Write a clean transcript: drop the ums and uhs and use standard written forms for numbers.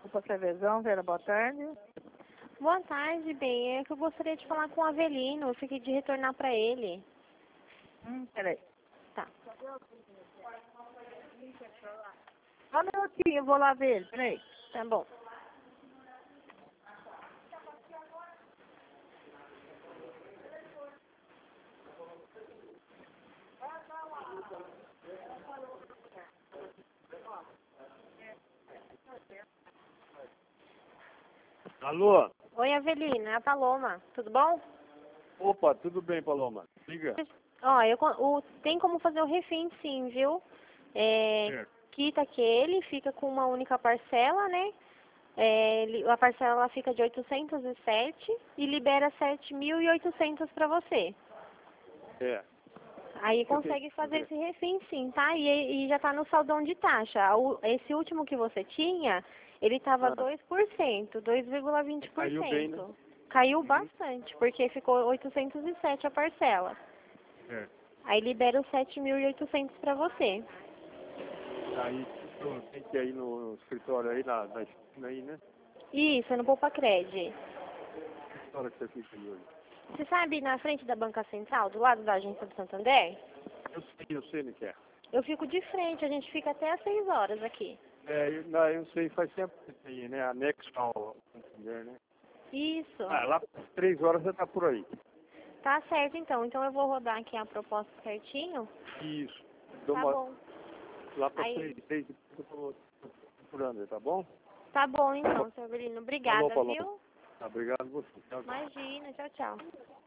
Opa, Cervezão, Vera, boa tarde. Boa tarde, bem. É que eu gostaria de falar com o Avelino. Eu fiquei de retornar para ele. Peraí. Tá. Só um minutinho, eu vou lá ver ele, peraí. Tá bom. Alô? Oi, Avelino. É a Paloma. Tudo bom? Opa, tudo bem, Paloma? Liga. Ó, tem como fazer o refém sim, viu? Certo. Quita aquele, fica com uma única parcela, né? A parcela ela fica de 807 e libera 7.800 para você. É. Aí consegue fazer esse refém sim, tá? E já tá no saldão de taxa. Esse último que você tinha, ele tava 2%, 2,20%. Caiu bem, né? Caiu bastante, porque ficou 807 a parcela. É. Aí libera os 7.800 para você. Aí tu tem que ir no escritório aí, na esquina aí, né? Isso, é no Poupa Cred. Que hora que você fica aí hoje? Você sabe, na frente da Banca Central, do lado da agência do Santander? Eu sei, né, que é. Eu fico de frente, a gente fica até às 6 horas aqui. Eu sei, faz tempo que tem, né? Anexo ao Santander, né? Isso. Lá às 3 horas você tá por aí. Tá certo, então. Então eu vou rodar aqui a proposta certinho. Isso. Tá bom. Lá para Aí- 6 eu tô procurando, tá bom? Tá bom, então, seu Avelino. Obrigada, Falou, Paloma. viu? Tá, obrigado a você. Tchau, tchau. Imagina. Tchau, tchau.